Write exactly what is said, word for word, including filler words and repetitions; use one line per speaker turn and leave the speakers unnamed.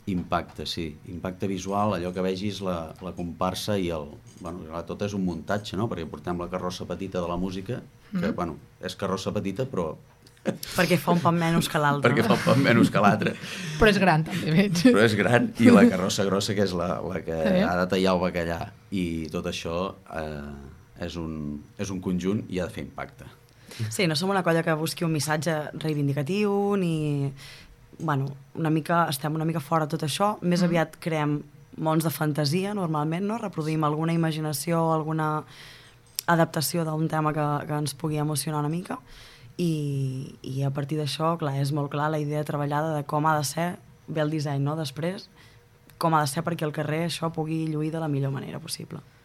Impacte, sí. Impacte visual, allò que vegis la, la comparsa i el... Bueno, tot és un muntatge, no? Perquè portem la carrossa petita de la música, que, mm-hmm. bueno, és carrossa petita, però...
Perquè fa un poc menys que l'altre.
Perquè fa un poc menys que l'altre.
Però és gran, també, veig.
Però és gran, i la carrossa grossa, que és la, la que ha de tallar el bacallà. I tot això eh, és, un, és un conjunt i ha de fer impacte.
Sí, no som una colla que busqui un missatge reivindicatiu, ni... Bueno, una mica, estem una mica fora de tot això. Més mm. aviat creem mons de fantasia, normalment, no? Reproduïm alguna imaginació, alguna adaptació d'un tema que, que ens pugui emocionar una mica. I, i a partir d'això, clar, és molt clar la idea treballada de com ha de ser, bé el disseny, no? Després, com ha de ser perquè al carrer això pugui lluir de la millor manera possible.